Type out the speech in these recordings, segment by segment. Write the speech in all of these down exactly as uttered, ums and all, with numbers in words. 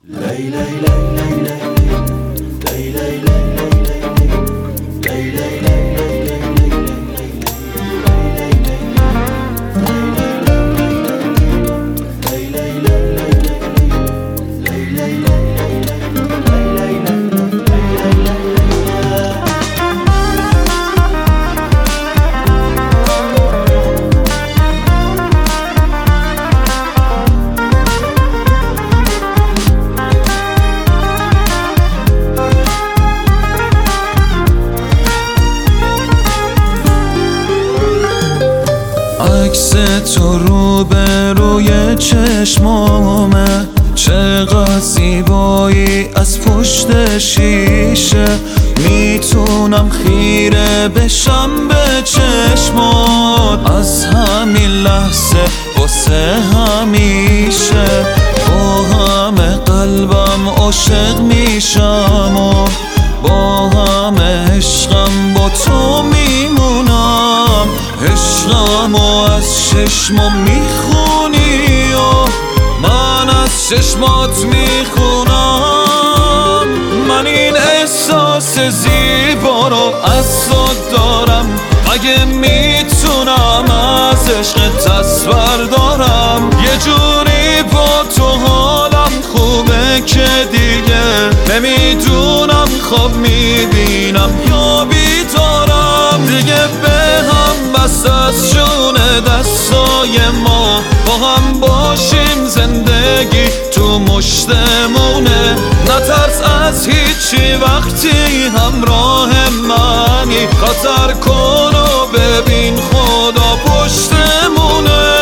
عکس تو رو به روی چشمامه، چقدر زیبایی از پشت شیشه. میتونم خیره بشم به چشمات از همین لحظه واسه همیشه. با همه قلبم عاشق میشم و با همه عشقم با تو میمونم. عشقم و از چشمم میخونی و من از چشمات میخونم. من این احساس زیبا رو از تو دارم، مگه میتونم از عشق تصور دارم. یه جوری با تو حالم خوبه که دیگه نمیدونم خواب میبینم یا بیدارم. دیگه به هم بس از جون دستای ما، با هم باشیم زندگی تو مشتمونه. نترس از هیچی وقتی همراه منی، خطر کن و ببین خدا پشتمونه.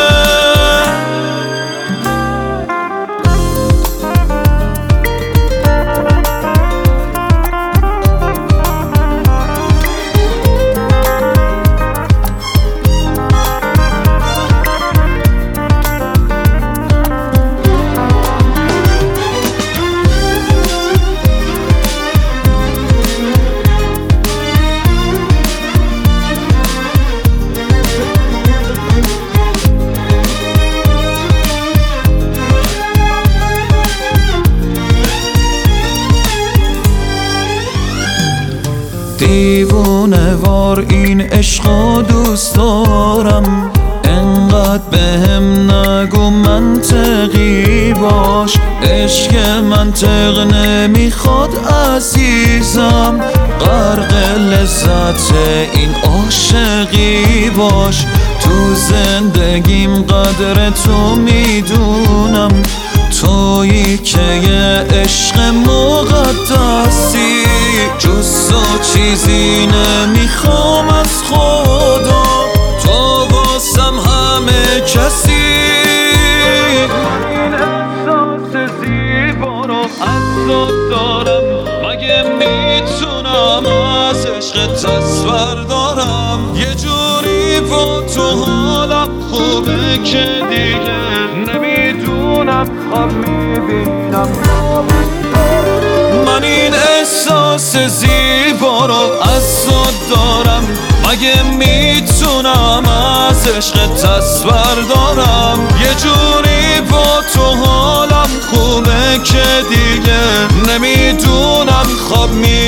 دیوونه وار این عشقو دوست دارم، انقدر بهم نگو منطقی باش. عشق منطق نمیخواد عزیزم، غرق لذت این عاشقی باش. تو زندگیم قدر تو میدونم، تویی که یه عشق مقدسی. جز تو چیزی نمیخوام از خدا، تو واسم همه کسی. این احساس زیبا رو از تو دارم، مگه میتونم از عشق تصور دارم. یه جوری با تو حالم خوبه که دیگه نمیدونم خواب میبینم. من این احساس زیبا رو از تو دارم، مگه میتونم از عشق تصور دارم. یه جوری با تو حالم خوبه که دیگه نمیدونم خواب می